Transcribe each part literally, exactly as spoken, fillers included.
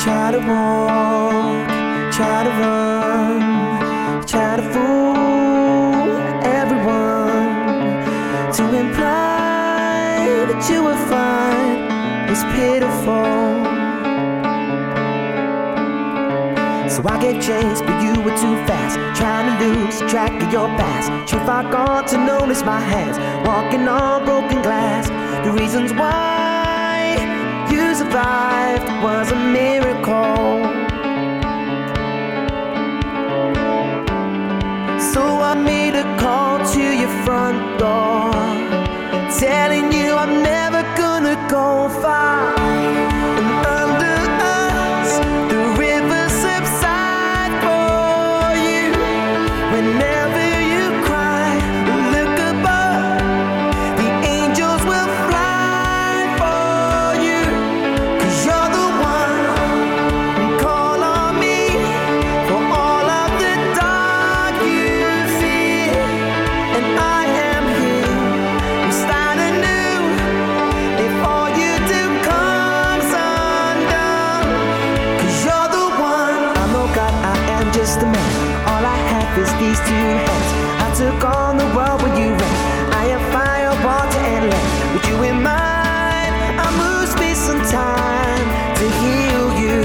Try to walk, try to run, try to fool everyone to imply that you were fine was pitiful. So I gave chase, but you were too fast, trying to lose track of your past. Too far gone to notice my hands, walking on broken glass. The reasons why you survived was a miracle. So I made a call to your front door, telling you I'm never gonna go far. And under us, the river subsides for you. Whenever you cry, look above, the angels will fly for you. 'Cause you're the one, call on me for all of the dark you fear. And I am here, we start anew. If all you do comes undone, 'cause you're the one. I know God, I am just a man, all I have is these two hands. I took on the world when you ran, I am fire, water and land. With you in mind, I move space and time to heal you.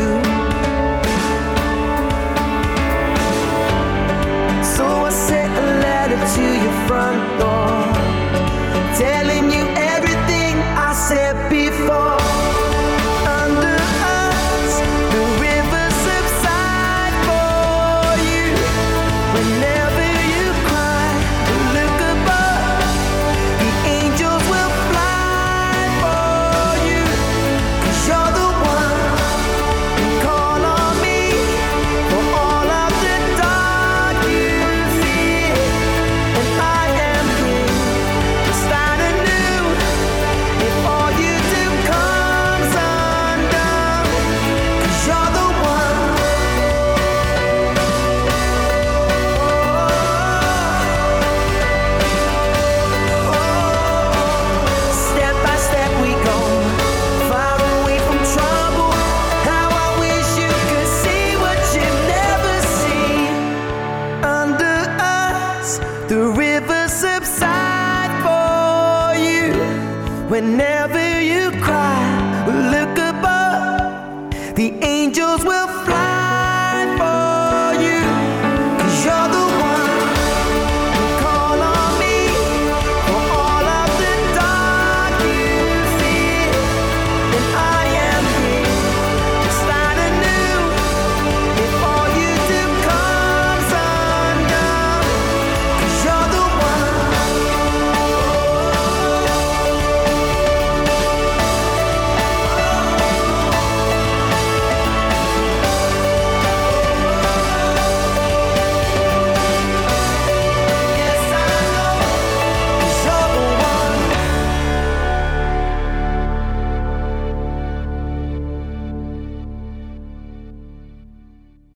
So I sent a letter to your front door, telling you everything I said before. Under us, the river subsides for you. Whenever you cry, look above, the angels will fly for you. 'Cause you're the one, call on me for all of the dark you fear. And I am here to start anew. If all you do comes undone, 'cause you're the one. Step by step we go, far away from trouble. How I wish you could see what you never see. Under us, the river subsides for you. Whenever you cry, look above, the angels will